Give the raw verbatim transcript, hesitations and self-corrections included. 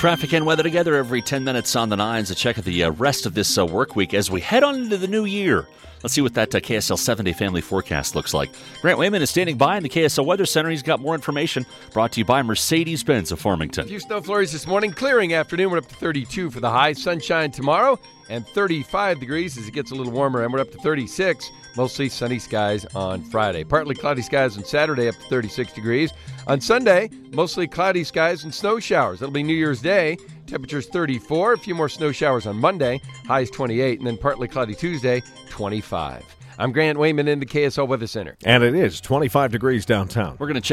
traffic and weather together every ten minutes on the nines. A check of the uh, rest of this uh, work week as we head on into the new year. Let's see what that uh, K S L seven-day family forecast looks like. Grant Wayman is standing by in the K S L Weather Center. He's got more information brought to you by Mercedes-Benz of Farmington. A few snow flurries this morning. Clearing afternoon. We're up to thirty-two for the high. Sunshine tomorrow and thirty-five degrees as it gets a little warmer. And we're up to thirty-six. Mostly sunny skies on Friday. Partly cloudy skies on Saturday up to thirty-six degrees. On Sunday, mostly cloudy skies and snow showers. That'll be New Year's Day. Temperatures thirty-four. A few more snow showers on Monday. Highs twenty-eight. And then partly cloudy Tuesday, twenty-five. I'm Grant Wayman in the K S L Weather Center. And it is twenty-five degrees downtown. We're going to check